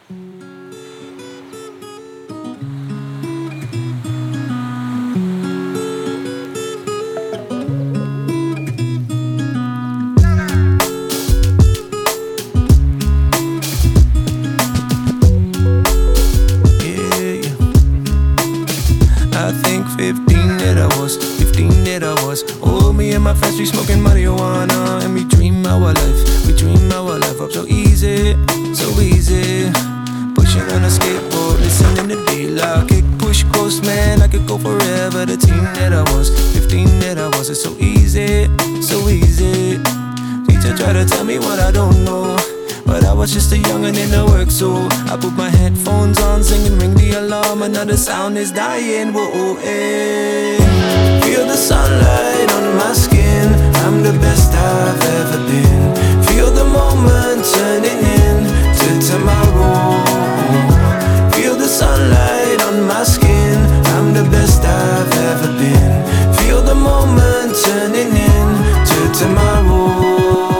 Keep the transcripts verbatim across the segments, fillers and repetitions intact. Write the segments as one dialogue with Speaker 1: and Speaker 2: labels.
Speaker 1: I think fifteen that I was, fifteen that I was. Oh, me and my friends, we smoking marijuana. And we dream our life, we dream our life up so easy, so easy. Pushing on a skateboard, listening to D-Lock. Kick, push, coast, man, I could go forever. The team that I was, fifteen that I was. It's so easy, so easy. Teacher try to tell me what I don't know, but I was just a youngin' in the work, so I put my headphones on, singing ring the alarm. Another sound is dying, whoa, hey. Feel the sunlight on my skin, I'm the best I've ever been. Feel the moment turning into tomorrow. Feel the sunlight on my skin, I'm the best I've ever been. Feel the moment turning into tomorrow.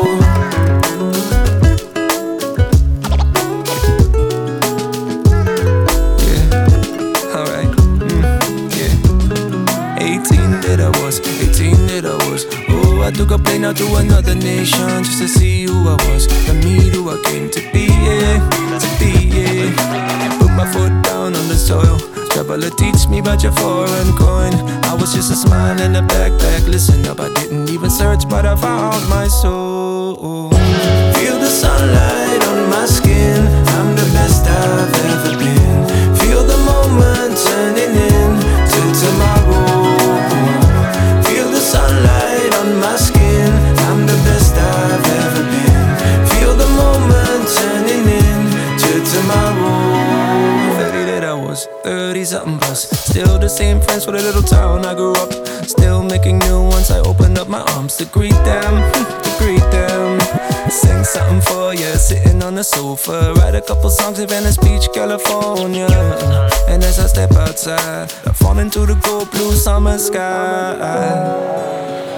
Speaker 1: I took a plane out to another nation just to see who I was, to meet who I came to be, yeah, to be, yeah. Put my foot down on the soil, traveler teach me about your foreign coin. I was just a smile in a backpack, listen up, I didn't even search, but I found my soul. Feel the sunlight on my skin, I'm the best I've ever been. Feel the moment turning into tomorrow. Feel the sunlight on my skin, I'm the best I've ever been. Feel the moment turning into tomorrow. thirty that I was, thirty something plus. Still the same friends for the little town I grew up. Still making new ones, I opened up my arms to greet them, to greet them. Sing something for you, sitting on the sofa. Write a couple songs in Venice Beach, California. And as I step outside, I fall into the cold blue summer sky.